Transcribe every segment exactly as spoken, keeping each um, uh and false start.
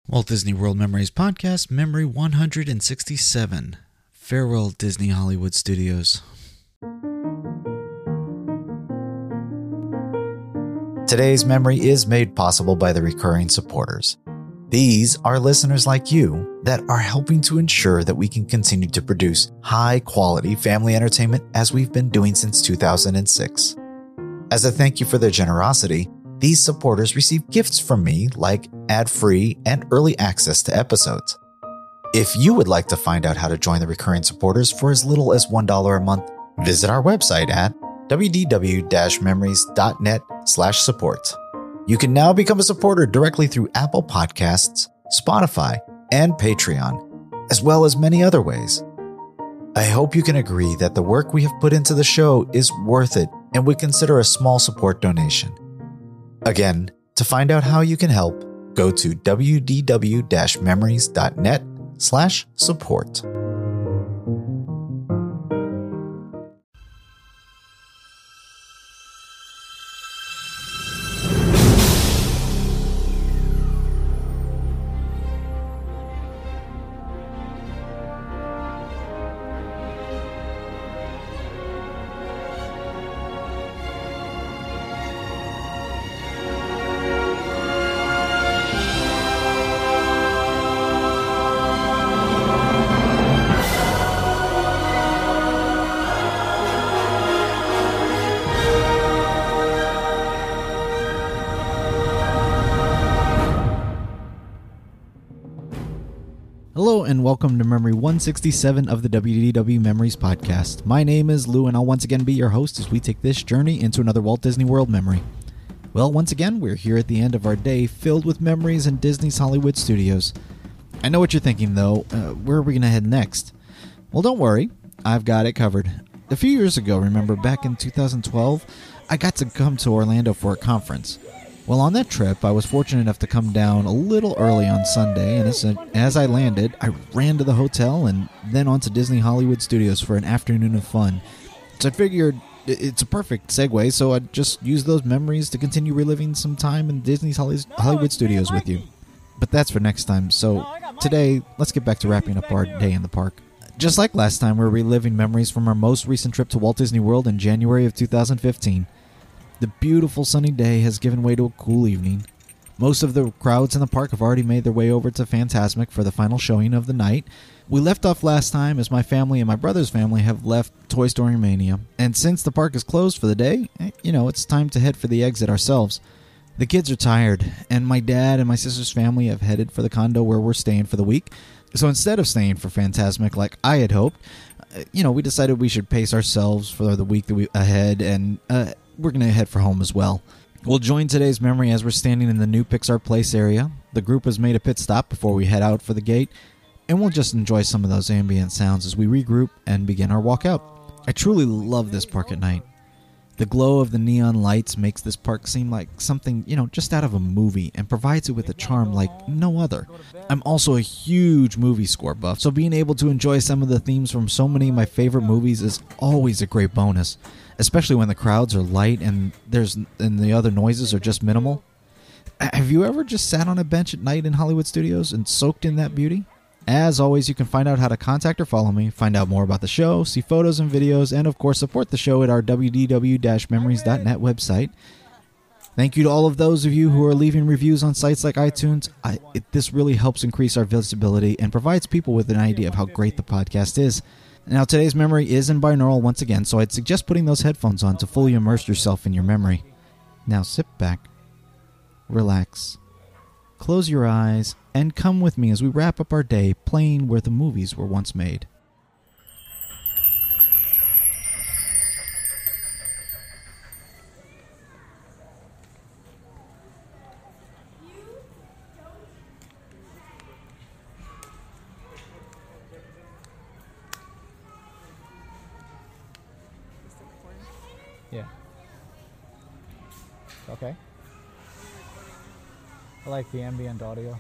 Walt Disney World Memories Podcast, Memory one hundred sixty-seven. Farewell, Disney Hollywood Studios. Today's memory is made possible by the recurring supporters. These are listeners like you that are helping to ensure that we can continue to produce high-quality family entertainment as we've been doing since two thousand six. As a thank you for their generosity, these supporters receive gifts from me like ad-free and early access to episodes. If you would like to find out how to join the recurring supporters for as little as one dollar a month, visit our website at w d w dash memories dot net slash support. You can now become a supporter directly through Apple Podcasts, Spotify, and Patreon, as well as many other ways. I hope you can agree that the work we have put into the show is worth it and would consider a small support donation. Again, to find out how you can help, go to w d w dash memories dot net slash support. Hello and welcome to Memory one sixty-seven of the W D W Memories Podcast. My name is Lou and I'll once again be your host as we take this journey into another Walt Disney World memory. Well, once again, we're here at the end of our day filled with memories in Disney's Hollywood Studios. I know what you're thinking though, uh, where are we going to head next? Well, don't worry, I've got it covered. A few years ago, remember, back in two thousand twelve, I got to come to Orlando for a conference. Well, on that trip, I was fortunate enough to come down a little early on Sunday, and as, as I landed, I ran to the hotel and then on to Disney Hollywood Studios for an afternoon of fun. So I figured it's a perfect segue, so I'd just use those memories to continue reliving some time in Disney's Hollywood Studios with you. But that's for next time, so today, let's get back to wrapping up our day in the park. Just like last time, we're reliving memories from our most recent trip to Walt Disney World in January of two thousand fifteen. The beautiful sunny day has given way to a cool evening. Most of the crowds in the park have already made their way over to Fantasmic for the final showing of the night. We left off last time as my family and my brother's family have left Toy Story Mania. And since the park is closed for the day, you know, it's time to head for the exit ourselves. The kids are tired, and my dad and my sister's family have headed for the condo where we're staying for the week. So instead of staying for Fantasmic like I had hoped, you know, we decided we should pace ourselves for the week that we ahead and... uh we're going to head for home as well. We'll join today's memory as we're standing in the new Pixar Place area. The group has made a pit stop before we head out for the gate, and we'll just enjoy some of those ambient sounds as we regroup and begin our walk out. I truly love this park at night. The glow of the neon lights makes this park seem like something, you know, just out of a movie and provides it with a charm like no other. I'm also a huge movie score buff, so being able to enjoy some of the themes from so many of my favorite movies is always a great bonus, especially when the crowds are light and there's and the other noises are just minimal. Have you ever just sat on a bench at night in Hollywood Studios and soaked in that beauty? As always, you can find out how to contact or follow me, find out more about the show, see photos and videos, and of course support the show at our w d w dash memories dot net website. Thank you to all of those of you who are leaving reviews on sites like iTunes. I, it, this really helps increase our visibility and provides people with an idea of how great the podcast is. Now, today's memory is in binaural once again, so I'd suggest putting those headphones on to fully immerse yourself in your memory. Now sit back, relax, close your eyes, and come with me as we wrap up our day playing where the movies were once made. Yeah. Okay. I like the ambient audio.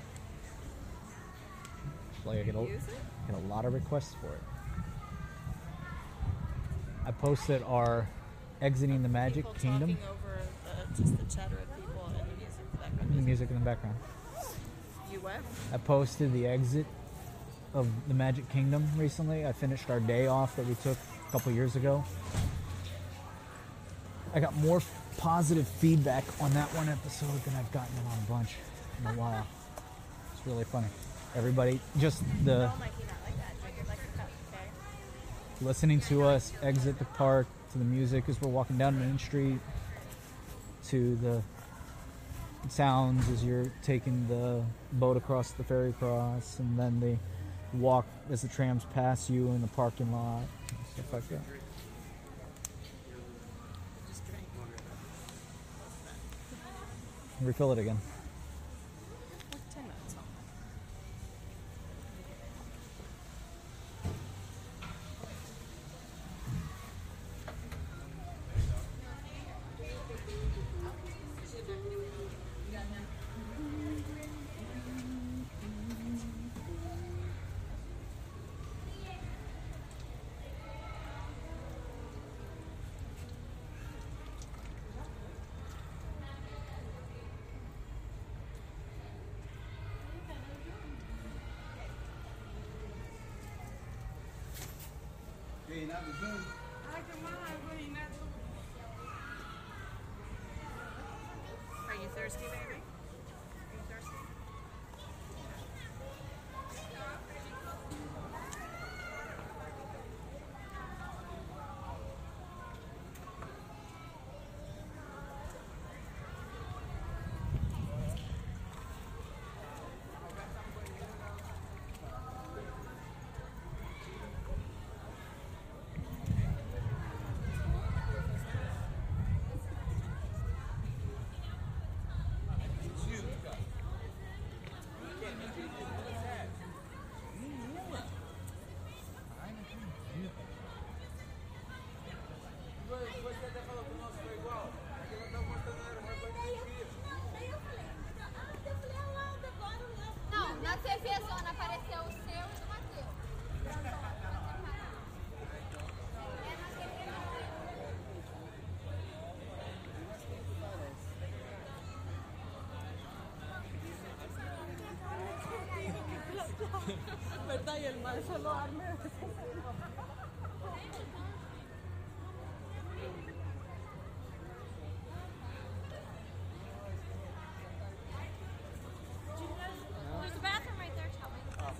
Like I get a, get a lot of requests for it. I posted our Exiting the Magic people Kingdom. Over the, just the chatter of people and the music in the background. The music in the background. You what? I posted the exit of the Magic Kingdom recently. I finished our day off that we took a couple years ago. I got more positive feedback on that one episode than I've gotten on a bunch in a while. It's really funny. Everybody, just the No, Mikey, not like that. Drink it like a cup, okay? listening to us exit the park, to the music as we're walking down Main Street, to the sounds as you're taking the boat across the ferry cross, and then the walk as the trams pass you in the parking lot, and stuff like that. Just drink. Refill it again. Like ten minutes. Are you thirsty, baby? Are you thirsty? Não, na T V Zona apareceu o seu e do Matheus. ¿Verdad? Y el mal solo arme. There's a bathroom right there, Charlie.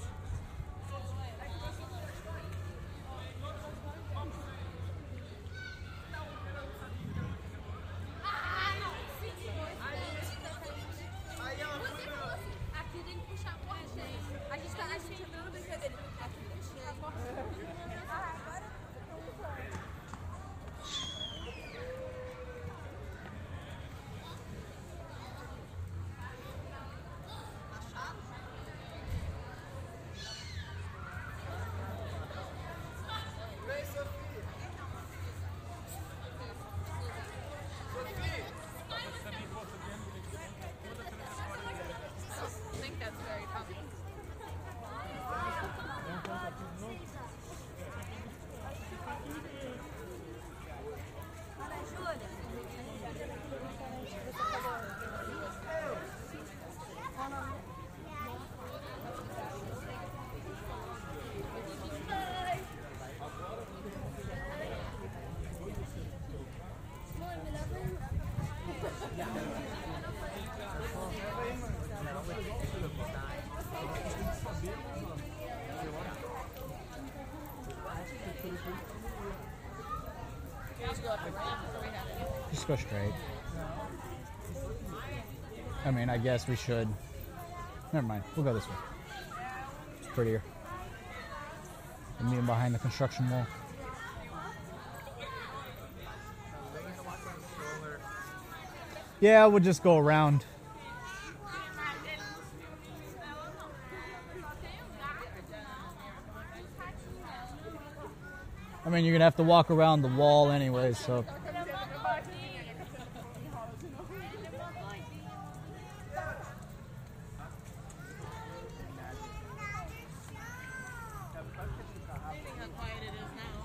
Ah, não. Você falou assim, aqui tem que puxar a porta. A gente tá, a gente entrando na brincadeira. Aqui tem que puxar a porta. Ah, agora I think that's very common. Just go straight. I mean, I guess we should. Never mind. We'll go this way. It's prettier. And me behind the construction wall. Yeah, we'll just go around. I mean, you're gonna have to walk around the wall anyway, so. Amazing how quiet it is now.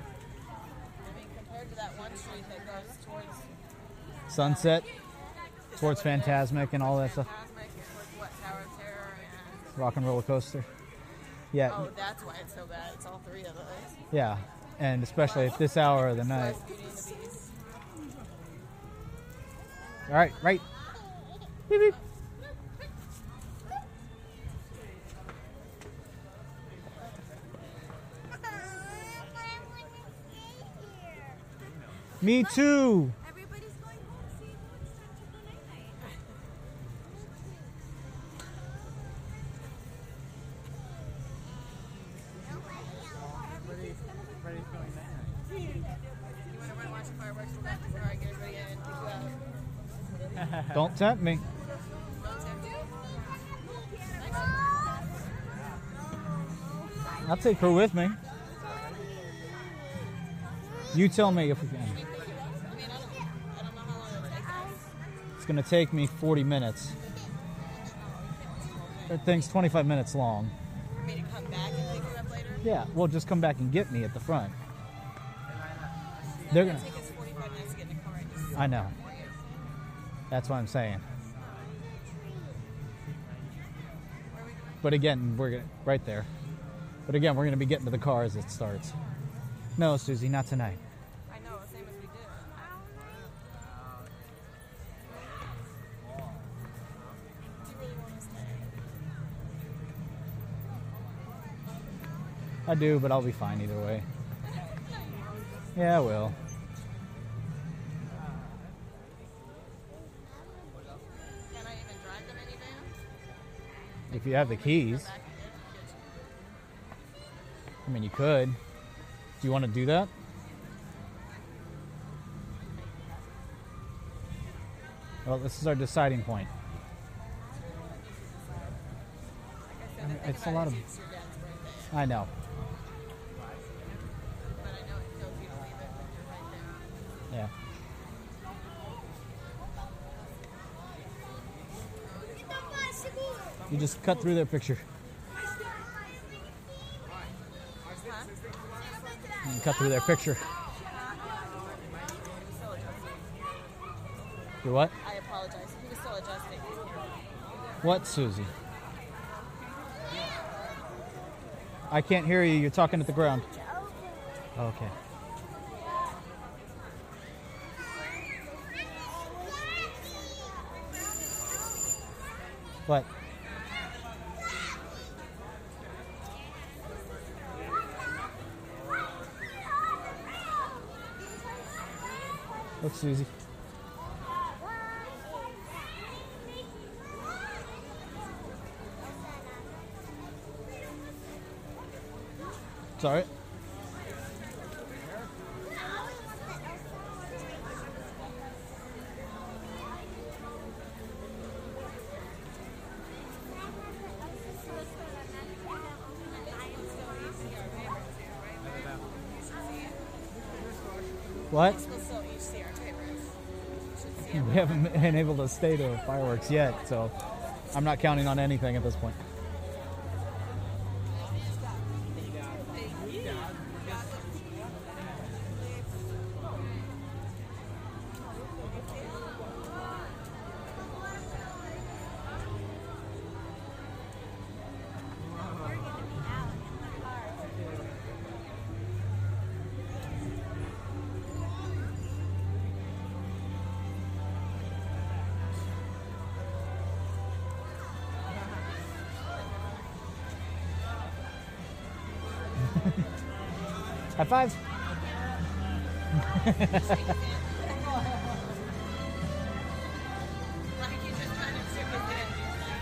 I mean, compared to that one street that goes towards Sunset. Towards Phantasmic and all that stuff. Phantasmic, towards what, Tower of Terror and... Rock and Roller Coaster. Yeah. Oh, that's why it's so bad. It's all three of those. Yeah. And especially at this hour of the night. Plus Beauty and the Beast. All right, right. Beep, beep. Me too. Everybody's going home. See, it's time to go night night. You want to run watch the fireworks real quick before I get everybody in and pick you up? Don't tempt me. Don't tempt you. I'll take her with me. You tell me if we can. I mean, I don't, I don't know how long it'll take us. It's going to take me forty minutes. That thing's twenty-five minutes long. For me to come back and pick you up later? Yeah, well, just come back and get me at the front. They're It'll gonna. take us forty-five minutes to get in the car and just I know. for you. That's what I'm saying. Where are we going? But again, we're gonna right there. But again, we're gonna be getting to the car as it starts. No, Susie, not tonight. I know, same as we did. Do you really want to stay? I do, but I'll be fine either way. Yeah, I will. Can I even drive the minivan? If you have the keys, Back and get you. I mean, you could. Do you want to do that? Well, this is our deciding point. Like I said, the thing It's a about lot it of- is it's your dad's birthday, I know. but I know it kills you to leave it when you're right there. Yeah. You just cut through their picture. You can cut through their picture. Still adjusting. You what? I apologize. He was still adjusting. What, Susie? I can't hear you. You're talking at the ground. Okay. What? Look, Susie. It's all right. What? We'll still each see our favorites. Should see We haven't been able to stay to fireworks yet, so I'm not counting on anything at this point. High five. Like you just kind of shook his head.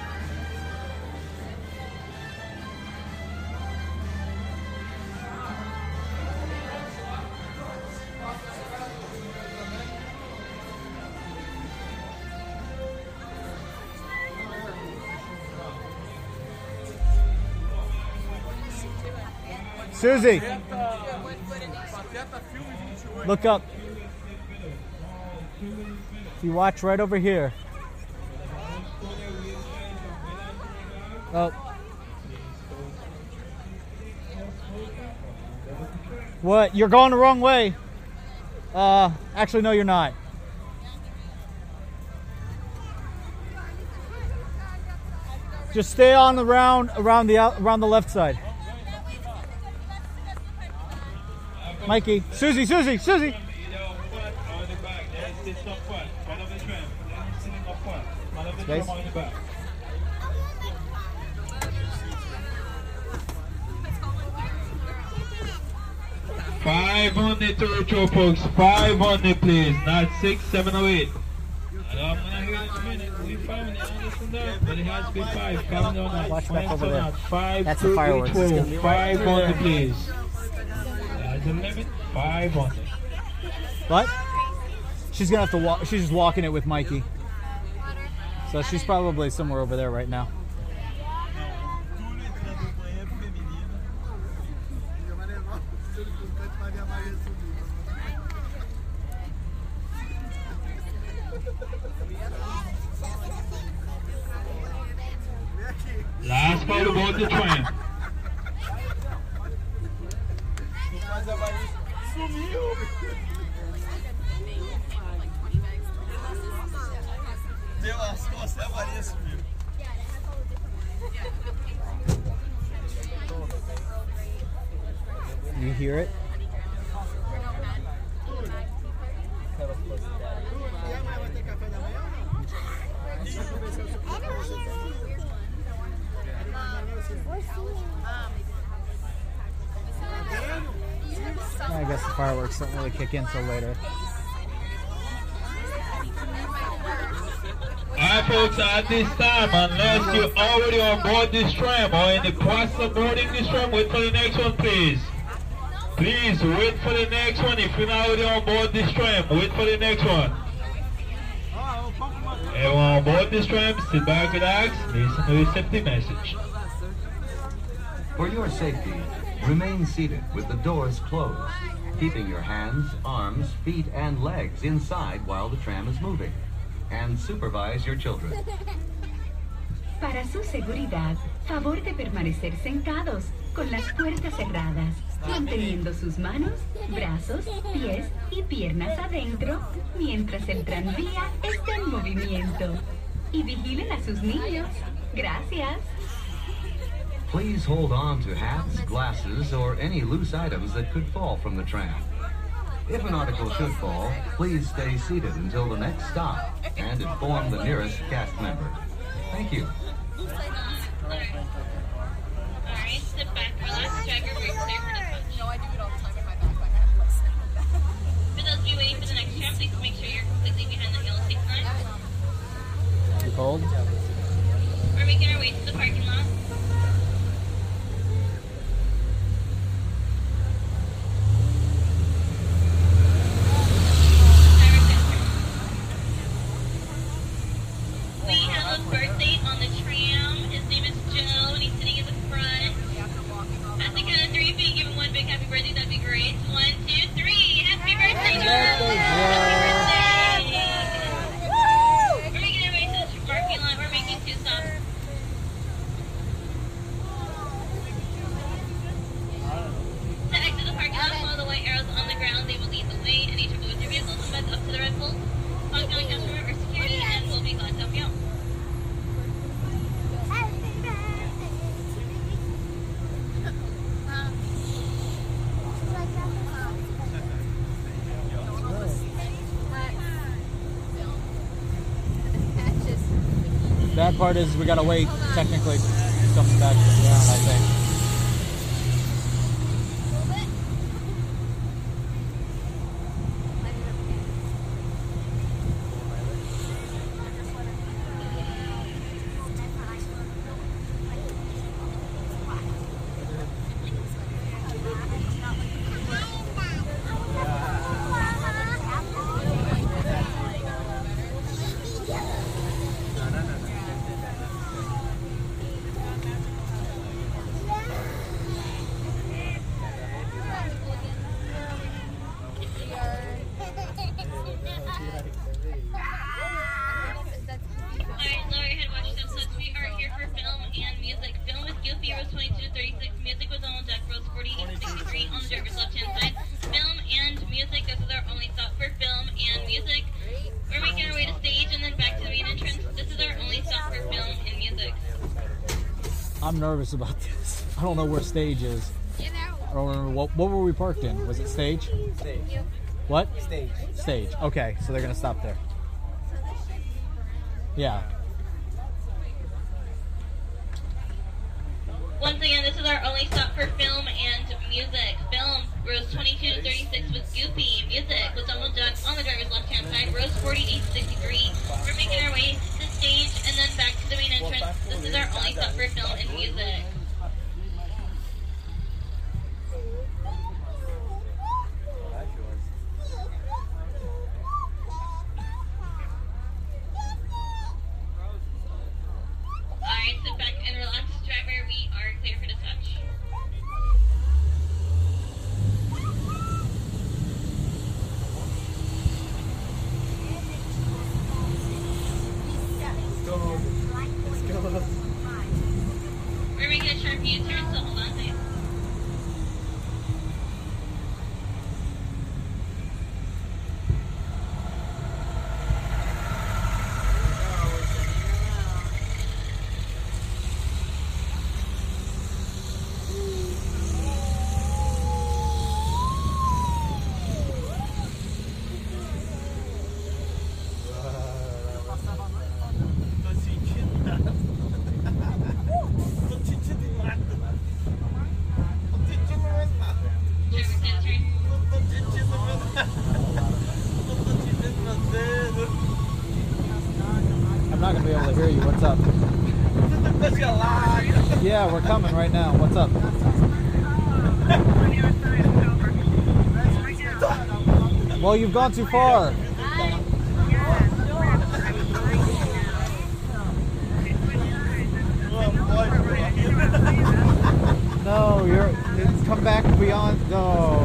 Susie, One foot in each. look up. You watch right over here. Oh. What? You're going the wrong way. Uh, actually, no, you're not. Just stay on around around the out, around the left side. Mikey, Susie, Susie, Susie. Space. Five on the turtle, folks. Five on the please. Not six, seven, or eight. I'm gonna hear in a minute. We found it. I listen up, but it has been five. Found or not. Watch back Five over or there. not. Five. That's the to fireworks. each It's row. gonna be right Five over on there. the please. That's the limit. Five on it. What? She's gonna have to walk. She's just walking it with Mikey. So she's probably somewhere over there right now. Last part about the tram. You hear it? I guess the fireworks don't really kick in till later. Alright folks, at this time, unless you're already on board this tram or in the process of boarding this tram, wait for the next one please. Please wait for the next one. If you're not already on board this tram, wait for the next one. Everyone on board this tram, sit back, relax, listen to the safety message. For your safety, remain seated with the doors closed, keeping your hands, arms, feet, and legs inside while the tram is moving. And supervise your children. Para su seguridad, favor de permanecer sentados con las puertas cerradas, manteniendo sus manos, brazos, pies y piernas adentro mientras el tranvía está en movimiento. Y vigilen a sus niños. Gracias. Please hold on to hats, glasses, or any loose items that could fall from the tram. If an article should fall, please stay seated until the next stop and inform the nearest cast member. Thank you. Alright, sit back, relax, drag your brake clear for the punch. No, I do it all the time in my backpack. I have like snap that. For those of you waiting for the next tram, please make sure you're completely behind the yellow tape line. You cold? We're making our way to the parking lot. We have a birthday on the tram. His name is Joe, and he's sitting in the front. At the count of three, if you give him one big happy birthday, that'd be great. One, two, three. Happy birthday, Joe! Happy birthday! We're making our way to the parking lot. We're making two stops. To exit the parking lot, follow the white arrows on the ground. They will lead the way, and each of with your vehicles will head up to the red pole. Oncoming customer or security, and we'll be glad to help you out. Bad part is we gotta wait, technically, coming back to the ground, I think. I'm nervous about this. I don't know where stage is. I don't remember. What, what were we parked in? Was it stage? Stage. What? Stage. Stage. Okay, so they're going to stop there. Yeah. Once again, this is our only stop for film and music. Film, rows twenty-two to thirty-six with Goofy. Music was Donald Duck on the driver's left-hand side, rows forty-eight to sixty-three. We're making our way to stage and then back to the main entrance. This is our only stop for film and music. Alright, sit back and relax, driver. We are clear for dispatch. We're making a sharp U-turn, so hold on, please. I'm not going to be able to hear you. What's up? Yeah, we're coming right now. What's up? Well, you've gone too far. No, you're. Come back beyond. No.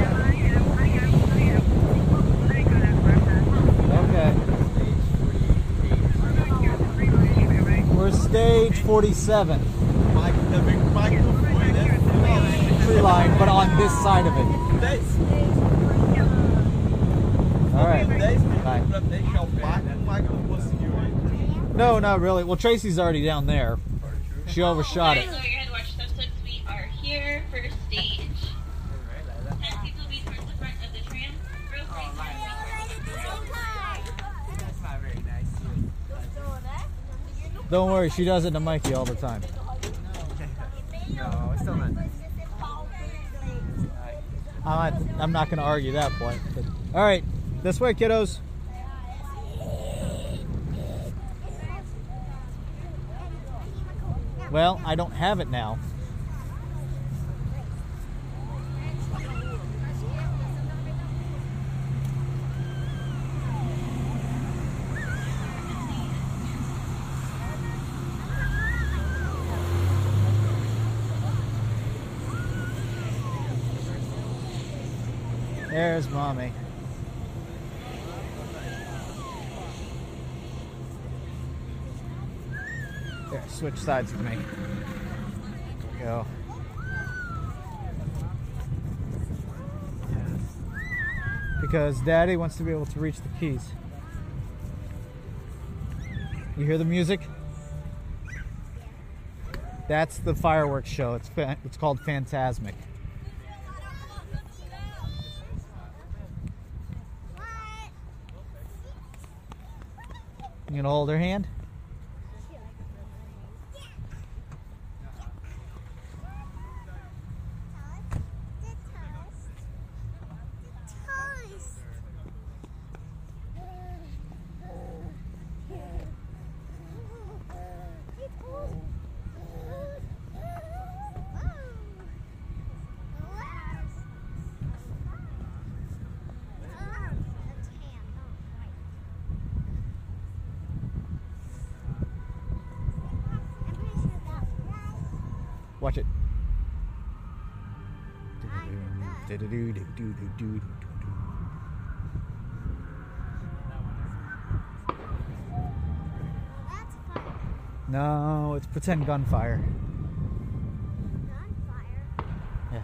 Okay. We're stage forty-seven. Tree line, but on this side of it. All right. Bye. No, not really. Well, Tracy's already down there. She overshot it. Alright, lower your head, watch step six. We are here for stage. Ten seats will be towards the front of the tram. Row That's not very nice. Don't worry, she does it to Mikey all the time. No, it's still not nice. I'm not, I'm not going to argue that point. But, all right, this way, kiddos. Well, I don't have it now. There's Mommy. There, switch sides with me. There we go. Because Daddy wants to be able to reach the keys. You hear the music? That's the fireworks show. It's fa- it's called Fantasmic. You gonna hold her hand? Watch it. No, it's pretend gunfire. Gunfire? Yeah.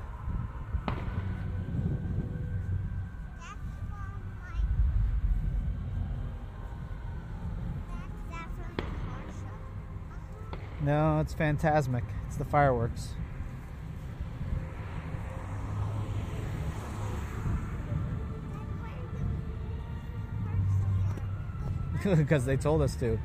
That's from like... That's, that's from the car show. No, it's Phantasmic. It's the fireworks. Because they told us to.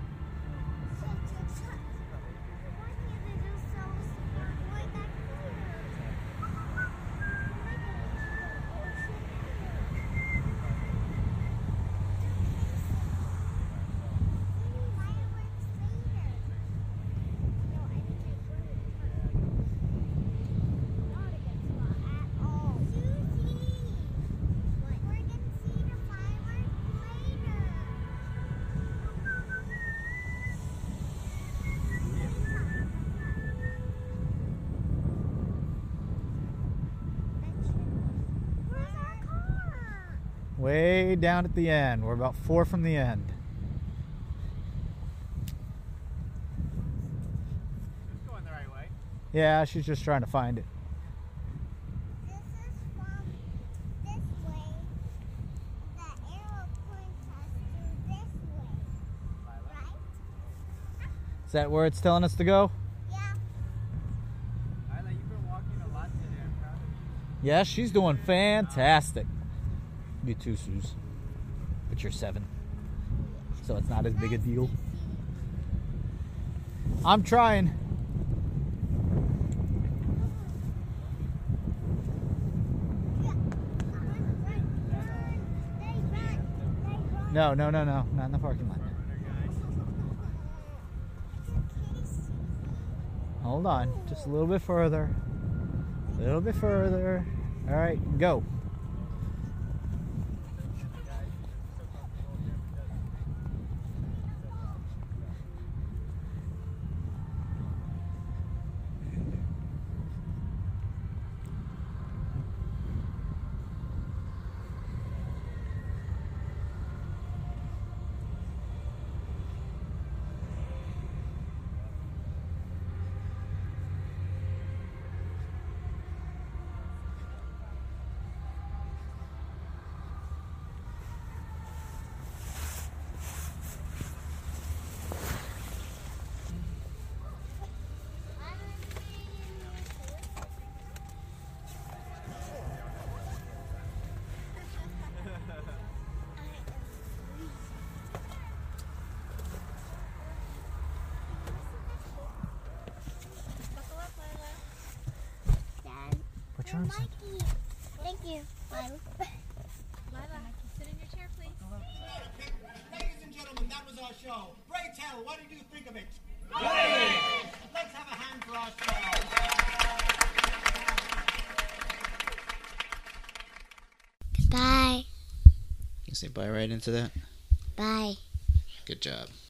Way down at the end. We're about four from the end. It's going the right way. Yeah, she's just trying to find it. This is from this way. The arrow points us to this way. Right? Is that where it's telling us to go? Yeah. Isla, you've been walking a lot today. I'm proud of you. Yeah, she's doing fantastic. You too, Suze. But you're seven. So it's not as big a deal. I'm trying. No, no, no, no. Not in the parking lot. Hold on. Just a little bit further. A little bit further. All right, go. Put your arms in. Mikey. Thank you. Lila. Lila, sit in your chair, please. Ladies and gentlemen, that was our show. Ray Tell, what did you think of it? Great! Let's have a hand for our show. Bye. You say bye right into that? Bye. Good job.